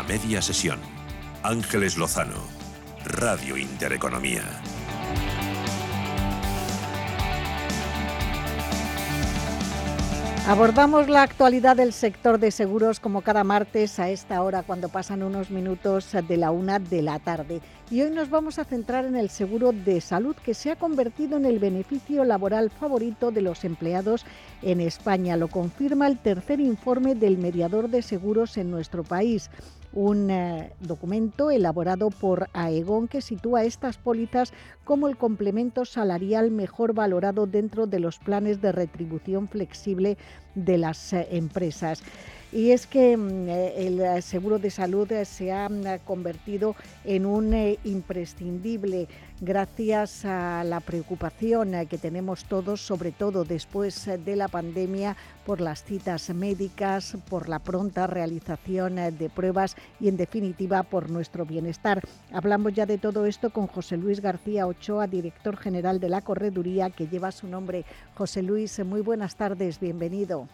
media sesión. Ángeles Lozano, Radio Intereconomía. Abordamos la actualidad del sector de seguros como cada martes a esta hora, cuando pasan unos minutos de la 1 de la tarde. Y hoy nos vamos a centrar en el seguro de salud, que se ha convertido en el beneficio laboral favorito de los empleados en España. Lo confirma el tercer informe del mediador de seguros en nuestro país. Un documento elaborado por Aegon que sitúa estas pólizas como el complemento salarial mejor valorado dentro de los planes de retribución flexible de las empresas. Y es que el seguro de salud se ha convertido en un imprescindible gracias a la preocupación que tenemos todos, sobre todo después de la pandemia, por las citas médicas, por la pronta realización de pruebas y, en definitiva, por nuestro bienestar. Hablamos ya de todo esto con José Luis García Ochoa, director general de la correduría que lleva su nombre. José Luis, muy buenas tardes, bienvenido.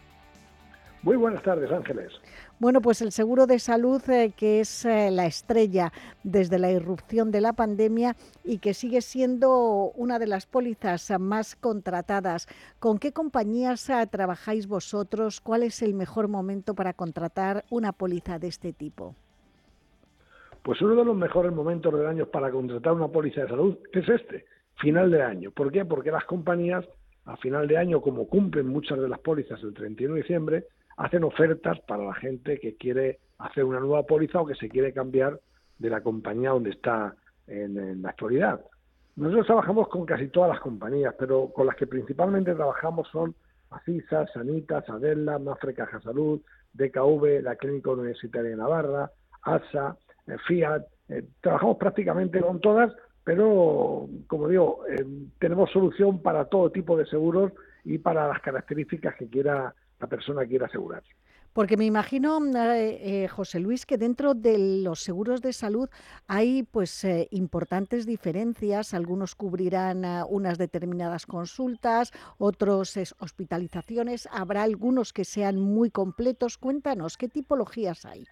Muy buenas tardes, Ángeles. Bueno, pues el seguro de salud, que es la estrella desde la irrupción de la pandemia y que sigue siendo una de las pólizas más contratadas. ¿Con qué compañías trabajáis vosotros? ¿Cuál es el mejor momento para contratar una póliza de este tipo? Pues uno de los mejores momentos del año para contratar una póliza de salud es final de año. ¿Por qué? Porque las compañías a final de año, como cumplen muchas de las pólizas el 31 de diciembre, hacen ofertas para la gente que quiere hacer una nueva póliza o que se quiere cambiar de la compañía donde está en la actualidad. Nosotros trabajamos con casi todas las compañías, pero con las que principalmente trabajamos son Acisa, Sanitas, Adela, Mafre Caja Salud, DKV, la Clínica Universitaria de Navarra, ASA, Fiat. Trabajamos prácticamente con todas, pero, como digo, tenemos solución para todo tipo de seguros y para las características que la persona quiera asegurar. Porque me imagino, José Luis, que dentro de los seguros de salud hay importantes diferencias. Algunos cubrirán unas determinadas consultas, otros hospitalizaciones. Habrá algunos que sean muy completos. Cuéntanos, ¿qué tipologías hay?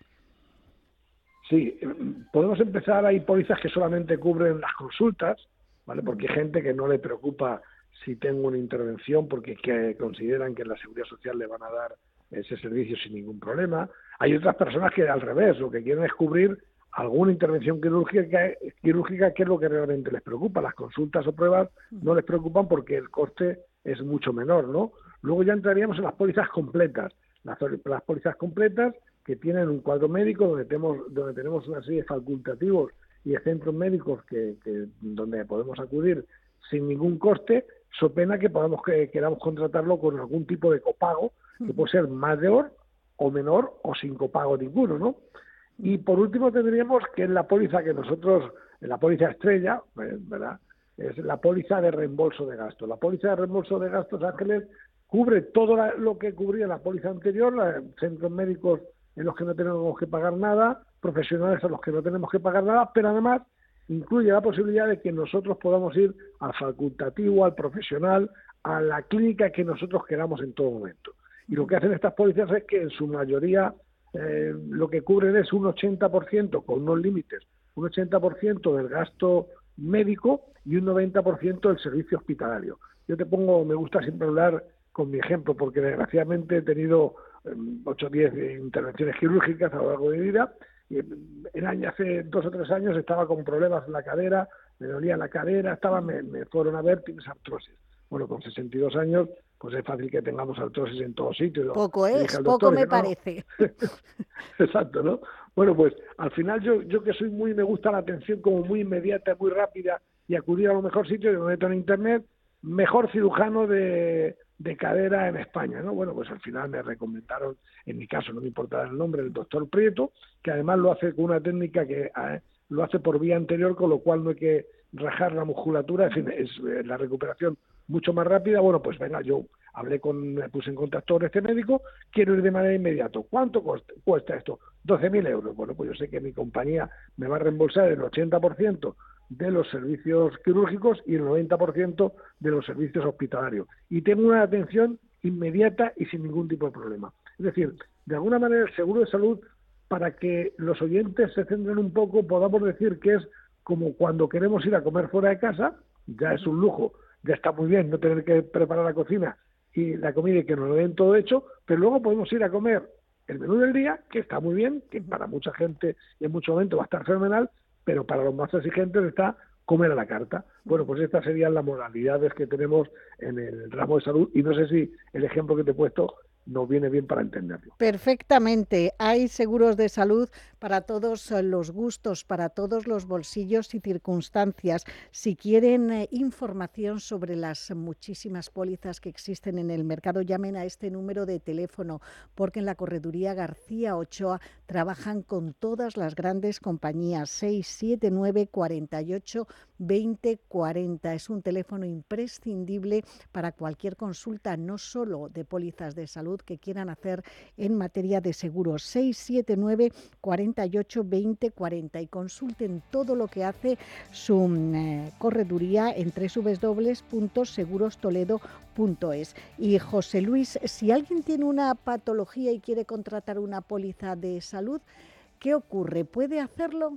Sí, podemos empezar. Hay pólizas que solamente cubren las consultas, ¿vale? Porque hay gente que no le preocupa si tengo una intervención porque consideran que en la Seguridad Social le van a dar ese servicio sin ningún problema. Hay otras personas que al revés, lo que quieren es cubrir alguna intervención quirúrgica, que es lo que realmente les preocupa. Las consultas o pruebas no les preocupan porque el coste es mucho menor, ¿no? Luego ya entraríamos en las pólizas completas. Las pólizas completas que tienen un cuadro médico donde tenemos una serie de facultativos y de centros médicos donde podemos acudir sin ningún coste, so pena que queramos contratarlo con algún tipo de copago, que puede ser mayor o menor o sin copago ninguno, ¿no? Y por último tendríamos que en la póliza que nosotros, en la póliza estrella, ¿verdad?, es la póliza de reembolso de gastos. La póliza de reembolso de gastos, Ángeles, cubre todo lo que cubría la póliza anterior, centros médicos en los que no tenemos que pagar nada, profesionales a los que no tenemos que pagar nada, pero además incluye la posibilidad de que nosotros podamos ir al facultativo, al profesional, a la clínica que nosotros queramos en todo momento. Y lo que hacen estas pólizas es que en su mayoría lo que cubren es un 80%, con unos límites, un 80% del gasto médico y un 90% del servicio hospitalario. Me gusta siempre hablar con mi ejemplo, porque desgraciadamente he tenido 8 o 10 intervenciones quirúrgicas a lo largo de mi vida. Y hace 2 o 3 años estaba con problemas en la cadera, me dolía la cadera, me fueron a ver, tienes artrosis. Bueno, con 62 años, pues es fácil que tengamos artrosis en todos sitios. Poco es, poco me parece. Exacto, ¿no? Bueno, pues al final yo que me gusta la atención como muy inmediata, muy rápida, y acudir a los mejores sitios, yo me meto en internet, mejor cirujano de cadera en España, ¿no? Bueno, pues al final me recomendaron, en mi caso no me importa el nombre, el doctor Prieto, que además lo hace con una técnica que lo hace por vía anterior, con lo cual no hay que rajar la musculatura, en fin, es la recuperación mucho más rápida. Bueno, pues venga, yo me puse en contacto con este médico, quiero ir de manera inmediata. ¿Cuánto cuesta esto? 12.000 euros. Bueno, pues yo sé que mi compañía me va a reembolsar el 80% de los servicios quirúrgicos y el 90% de los servicios hospitalarios. Y tengo una atención inmediata y sin ningún tipo de problema. Es decir, de alguna manera el seguro de salud para que los oyentes se centren un poco, podamos decir que es como cuando queremos ir a comer fuera de casa, ya es un lujo, ya está muy bien no tener que preparar la cocina y la comida y que nos lo den todo hecho, pero luego podemos ir a comer el menú del día, que está muy bien, que para mucha gente y en muchos momentos va a estar fenomenal, pero para los más exigentes está comer a la carta. Bueno, pues estas serían las modalidades que tenemos en el ramo de salud y no sé si el ejemplo que te he puesto nos viene bien para entenderlo. Perfectamente. Hay seguros de salud para todos los gustos, para todos los bolsillos y circunstancias. Si quieren información sobre las muchísimas pólizas que existen en el mercado, llamen a este número de teléfono, porque en la Correduría García Ochoa trabajan con todas las grandes compañías. 679 48 20 40. Es un teléfono imprescindible para cualquier consulta, no solo de pólizas de salud que quieran hacer en materia de seguros. 679 48 20 40 y consulten todo lo que hace su correduría en www.segurostoledo.es. Y José Luis, si alguien tiene una patología y quiere contratar una póliza de salud, ¿qué ocurre? ¿Puede hacerlo?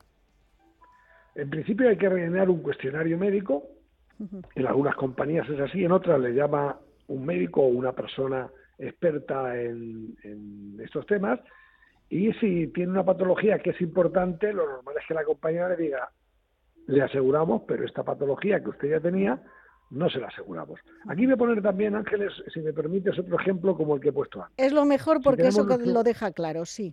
En principio hay que rellenar un cuestionario médico. En algunas compañías es así, en otras le llama un médico o una persona experta en estos temas, y si tiene una patología que es importante, lo normal es que la compañía le diga, le aseguramos, pero esta patología que usted ya tenía, no se la aseguramos. Aquí voy a poner también, Ángeles, si me permites, otro ejemplo como el que he puesto antes. Es lo mejor porque eso lo deja claro, sí.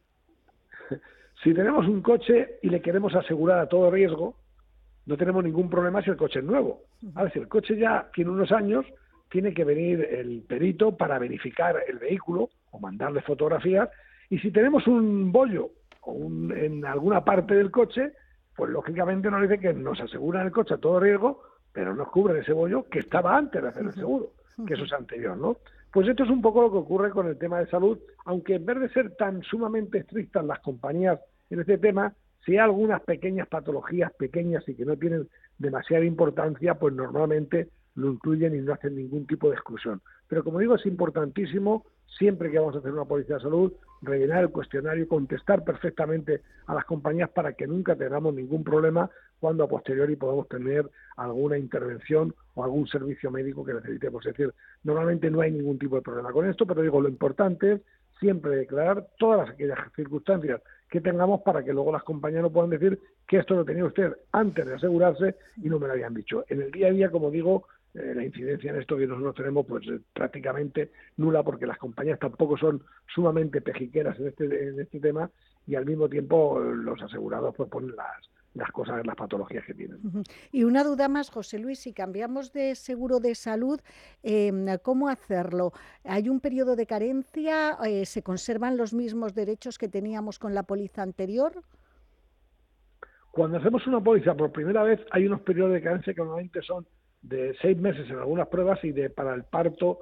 Si tenemos un coche y le queremos asegurar a todo riesgo, no tenemos ningún problema si el coche es nuevo. Ahora, si el coche ya tiene unos años, tiene que venir el perito para verificar el vehículo o mandarle fotografías, y si tenemos un bollo en alguna parte del coche, pues lógicamente nos dice que nos aseguran el coche a todo riesgo, pero nos cubren ese bollo que estaba antes de hacer el seguro, que eso es anterior, ¿no? Pues esto es un poco lo que ocurre con el tema de salud, aunque en vez de ser tan sumamente estrictas las compañías en este tema, si hay algunas pequeñas patologías pequeñas y que no tienen demasiada importancia, pues normalmente lo incluyen y no hacen ningún tipo de exclusión. Pero como digo, es importantísimo, siempre que vamos a hacer una póliza de salud, rellenar el cuestionario y contestar perfectamente a las compañías para que nunca tengamos ningún problema cuando a posteriori podamos tener alguna intervención o algún servicio médico que necesitemos. Es decir, normalmente no hay ningún tipo de problema con esto, pero digo, lo importante es siempre declarar todas aquellas circunstancias que tengamos para que luego las compañías no puedan decir que esto lo tenía usted antes de asegurarse y no me lo habían dicho. En el día a día, como digo, la incidencia en esto que nosotros tenemos pues prácticamente nula, porque las compañías tampoco son sumamente pejiqueras en este tema, y al mismo tiempo los asegurados pues ponen las cosas, las patologías que tienen. Y una duda más, José Luis, si cambiamos de seguro de salud, ¿cómo hacerlo? ¿Hay un periodo de carencia? ¿Se conservan los mismos derechos que teníamos con la póliza anterior? Cuando hacemos una póliza por primera vez hay unos periodos de carencia que normalmente son de 6 meses en algunas pruebas, y para el parto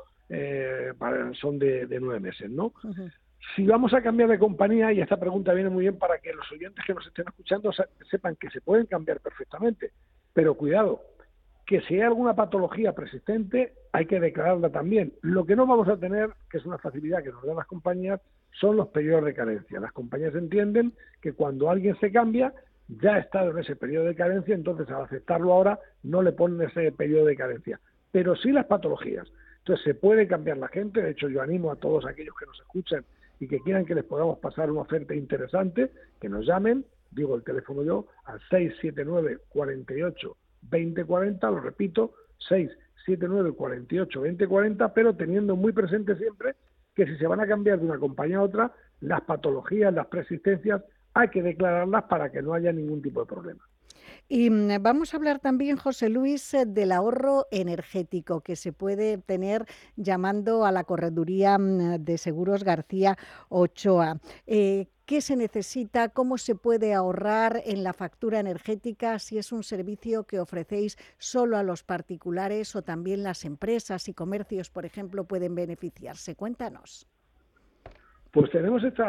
son de 9 meses, ¿no? Si vamos a cambiar de compañía, y esta pregunta viene muy bien para que los oyentes que nos estén escuchando sepan que se pueden cambiar perfectamente, pero cuidado, que si hay alguna patología persistente hay que declararla también. Lo que no vamos a tener, que es una facilidad que nos dan las compañías, son los periodos de carencia. Las compañías entienden que cuando alguien se cambia, ya está en ese periodo de carencia, entonces al aceptarlo ahora no le ponen ese periodo de carencia, pero sí las patologías. Entonces se puede cambiar la gente. De hecho, yo animo a todos aquellos que nos escuchen y que quieran que les podamos pasar una oferta interesante, que nos llamen, digo el teléfono yo, al 679 48 20 40, lo repito, 679 48 20 40, pero teniendo muy presente siempre que si se van a cambiar de una compañía a otra, las patologías, las persistencias, hay que declararlas para que no haya ningún tipo de problema. Y vamos a hablar también, José Luis, del ahorro energético que se puede tener llamando a la Correduría de Seguros García Ochoa. ¿Qué se necesita? ¿Cómo se puede ahorrar en la factura energética? Si es un servicio que ofrecéis solo a los particulares o también las empresas y comercios, por ejemplo, pueden beneficiarse. Cuéntanos. Pues tenemos este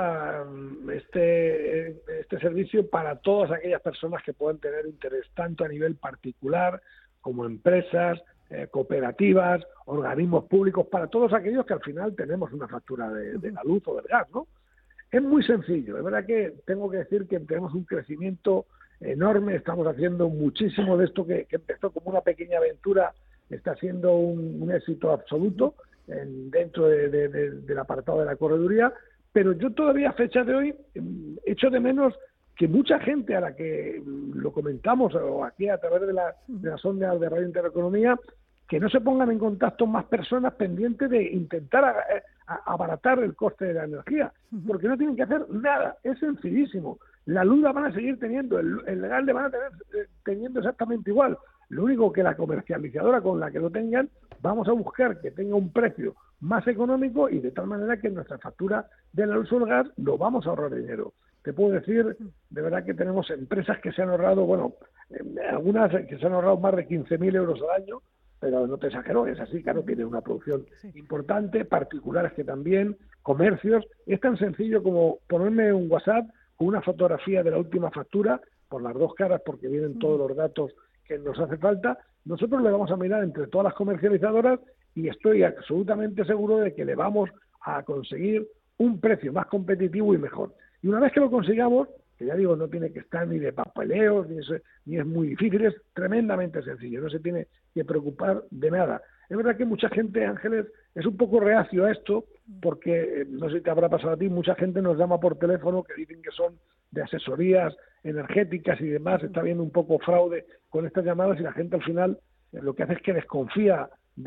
servicio para todas aquellas personas que puedan tener interés, tanto a nivel particular como empresas, cooperativas, organismos públicos, para todos aquellos que al final tenemos una factura de la luz o del gas, ¿no? Es muy sencillo. Es verdad que tengo que decir que tenemos un crecimiento enorme, estamos haciendo muchísimo de esto que empezó como una pequeña aventura, está siendo un éxito absoluto dentro del apartado de la correduría, pero yo todavía a fecha de hoy echo de menos que mucha gente a la que lo comentamos o aquí a través de las ondas de Radio Intereconomía, que no se pongan en contacto más personas pendientes de intentar abaratar el coste de la energía, porque no tienen que hacer nada, es sencillísimo. La luz la van a seguir teniendo, el gas le van a tener teniendo exactamente igual. Lo único que la comercializadora con la que lo tengan, vamos a buscar que tenga un precio más económico y de tal manera que en nuestra factura de la luz o el gas lo vamos a ahorrar dinero. Te puedo decir, de verdad que tenemos empresas que se han ahorrado, algunas que se han ahorrado más de 15.000 euros al año, pero no te exagero, es así, claro, tiene una producción importante, particulares que también, comercios. Es tan sencillo como ponerme un WhatsApp con una fotografía de la última factura, por las dos caras, porque vienen todos los datos que nos hace falta. Nosotros le vamos a mirar entre todas las comercializadoras y estoy absolutamente seguro de que le vamos a conseguir un precio más competitivo y mejor. Y una vez que lo consigamos, que ya digo, no tiene que estar ni de papeleos, ni es muy difícil, es tremendamente sencillo, no se tiene que preocupar de nada. Es verdad que mucha gente, Ángeles, es un poco reacio a esto, porque, no sé si te habrá pasado a ti, mucha gente nos llama por teléfono que dicen que son de asesorías energéticas y demás, está habiendo un poco fraude con estas llamadas y la gente al final lo que hace es que desconfía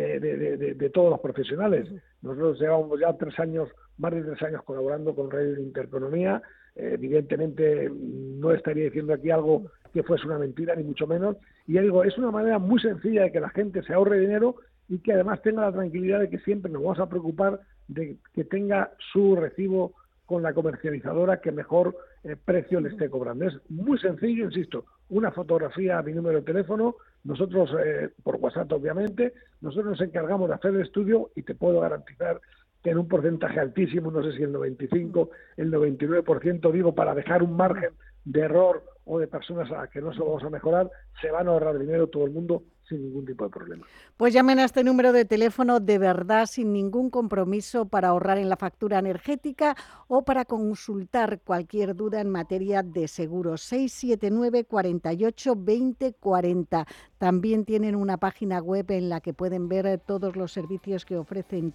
de todos los profesionales. Nosotros llevamos ya más de 3 años colaborando con Radio Intereconomía. Evidentemente no estaría diciendo aquí algo que fuese una mentira, ni mucho menos. Y ya digo, es una manera muy sencilla de que la gente se ahorre dinero y que además tenga la tranquilidad de que siempre nos vamos a preocupar de que tenga su recibo con la comercializadora que mejor precio le esté cobrando. Es muy sencillo, insisto, una fotografía a mi número de teléfono, nosotros por WhatsApp obviamente, nosotros nos encargamos de hacer el estudio y te puedo garantizar que en un porcentaje altísimo, no sé si el 95, el 99%, digo, para dejar un margen de error o de personas a las que no se lo vamos a mejorar, se van a ahorrar dinero todo el mundo sin ningún tipo de problema. Pues llamen a este número de teléfono de verdad sin ningún compromiso para ahorrar en la factura energética o para consultar cualquier duda en materia de seguros. 679 48 20 40. También tienen una página web en la que pueden ver todos los servicios que ofrecen,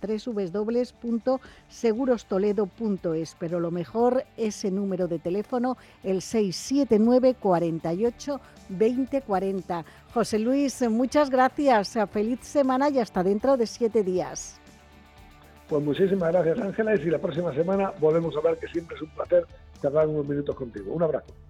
www.segurostoledo.es, pero lo mejor ese número de teléfono, el 679 48 20 40. José Luis, muchas gracias, feliz semana y hasta dentro de 7 días. Pues muchísimas gracias, Ángeles, y la próxima semana volvemos a hablar, que siempre es un placer charlar unos minutos contigo. Un abrazo.